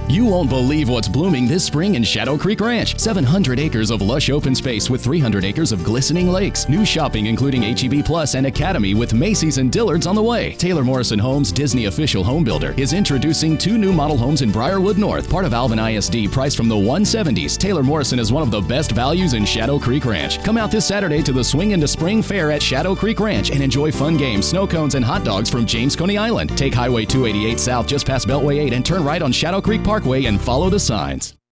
You won't believe what's blooming this spring in Shadow Creek Ranch. 700 acres of lush open space with 300 acres of glistening lakes. New shopping including H-E-B Plus and Academy with Macy's and Dillard's on the way. Taylor Morrison Homes, Disney official home builder, is introducing 2 new model homes in Briarwood North, part of Alvin ISD, priced from the 170s. Taylor Morrison is one of the best values in Shadow Creek Ranch. Come out this Saturday to the Swing into Spring Fair at Shadow Creek Ranch and enjoy fun games, snow cones, and hot dogs from James Coney Island. Take Highway 288 south just past Beltway 8 and turn right on Shadow Creek Parkway and follow the signs.